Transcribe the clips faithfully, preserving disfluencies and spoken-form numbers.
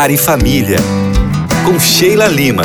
Lar e Família, com Sheila Lima.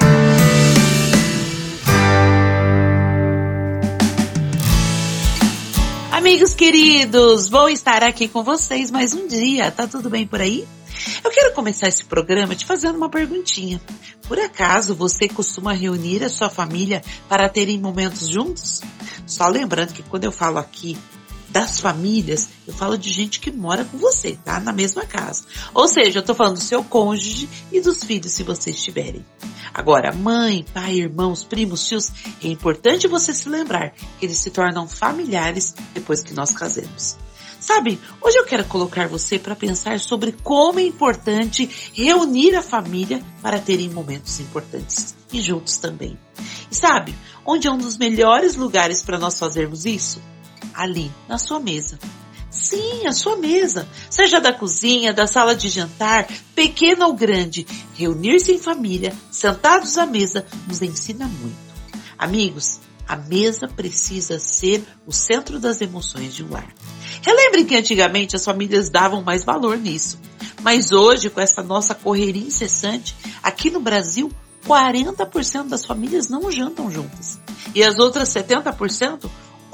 Amigos queridos, vou estar aqui com vocês mais um dia, tá tudo bem por aí? Eu quero começar esse programa te fazendo uma perguntinha. Por acaso você costuma reunir a sua família para terem momentos juntos? Só lembrando que quando eu falo aqui das famílias, eu falo de gente que mora com você, tá? Na mesma casa. Ou seja, eu tô falando do seu cônjuge e dos filhos, se vocês tiverem. Agora, mãe, pai, irmãos, primos, tios, é importante você se lembrar que eles se tornam familiares depois que nós casemos. Sabe, hoje eu quero colocar você para pensar sobre como é importante reunir a família para terem momentos importantes e juntos também. E sabe, onde é um dos melhores lugares para nós fazermos isso? Ali, na sua mesa. Sim, a sua mesa. Seja da cozinha, da sala de jantar, pequena ou grande, reunir-se em família, sentados à mesa, nos ensina muito. Amigos, a mesa precisa ser o centro das emoções de um lar. Relembrem que antigamente as famílias davam mais valor nisso. Mas hoje, com essa nossa correria incessante, aqui no Brasil, quarenta por cento das famílias não jantam juntas. E as outras setenta por cento,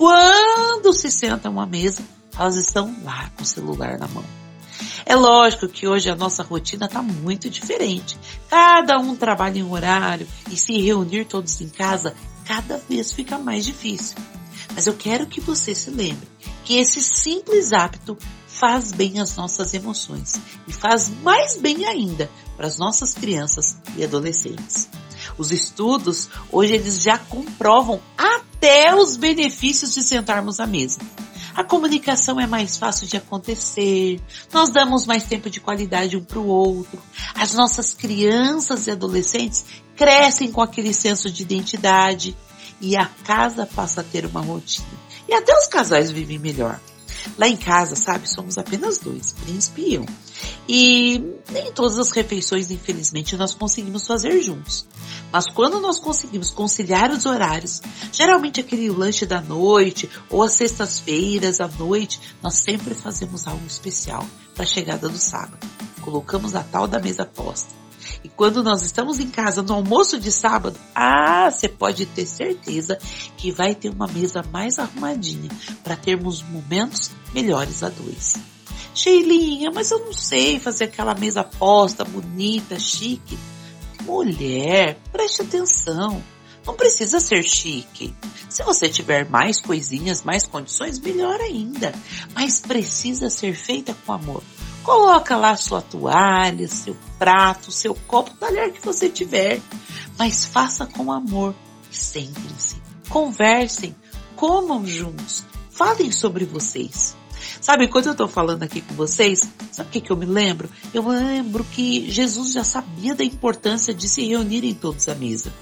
quando se sentam à mesa, elas estão lá com o celular na mão. É lógico que hoje a nossa rotina está muito diferente. Cada um trabalha em um horário e se reunir todos em casa cada vez fica mais difícil. Mas eu quero que você se lembre que esse simples hábito faz bem às nossas emoções e faz mais bem ainda para as nossas crianças e adolescentes. Os estudos, hoje eles já comprovam até os benefícios de sentarmos à mesa. A comunicação é mais fácil de acontecer, nós damos mais tempo de qualidade um para o outro, as nossas crianças e adolescentes crescem com aquele senso de identidade e a casa passa a ter uma rotina. E até os casais vivem melhor. Lá em casa, sabe, somos apenas dois, príncipe e eu. E nem todas as refeições, infelizmente, nós conseguimos fazer juntos. Mas quando nós conseguimos conciliar os horários, geralmente aquele lanche da noite ou às sextas-feiras à noite, nós sempre fazemos algo especial para a chegada do sábado. Colocamos a tal da mesa posta. E quando nós estamos em casa no almoço de sábado, ah, você pode ter certeza que vai ter uma mesa mais arrumadinha para termos momentos melhores a dois. Sheilinha, mas eu não sei fazer aquela mesa posta, bonita, chique. Mulher, preste atenção. Não precisa ser chique. Se você tiver mais coisinhas, mais condições, melhor ainda. Mas precisa ser feita com amor. Coloca lá sua toalha, seu prato, seu copo, talher que você tiver. Mas faça com amor. Sentem-se, conversem, comam juntos, falem sobre vocês. Sabe, quando eu estou falando aqui com vocês, sabe o que, que eu me lembro? Eu lembro que Jesus já sabia da importância de se reunirem todos à mesa.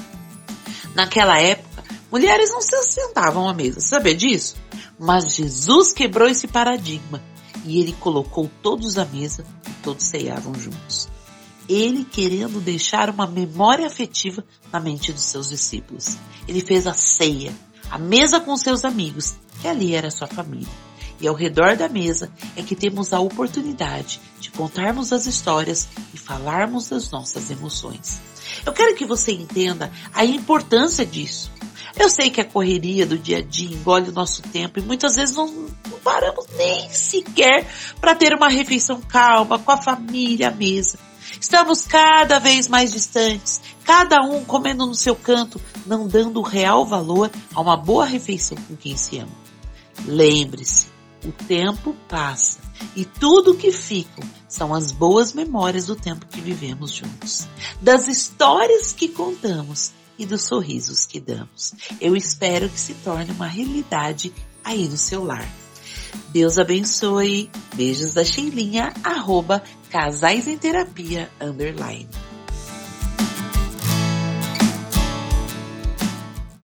Naquela época, mulheres não se sentavam à mesa, sabia disso? Mas Jesus quebrou esse paradigma e ele colocou todos à mesa e todos ceiavam juntos. Ele querendo deixar uma memória afetiva na mente dos seus discípulos. Ele fez a ceia, a mesa com seus amigos, que ali era a sua família. E ao redor da mesa é que temos a oportunidade de contarmos as histórias e falarmos das nossas emoções. Eu quero que você entenda a importância disso. Eu sei que a correria do dia a dia engole o nosso tempo e muitas vezes não, não paramos nem sequer para ter uma refeição calma com a família à mesa. Estamos cada vez mais distantes, cada um comendo no seu canto, não dando real valor a uma boa refeição com quem se ama. Lembre-se, o tempo passa e tudo que fica são as boas memórias do tempo que vivemos juntos, das histórias que contamos e dos sorrisos que damos. Eu espero que se torne uma realidade aí no seu lar. Deus abençoe. Beijos da Sheilinha, arroba Casais em Terapia, underline.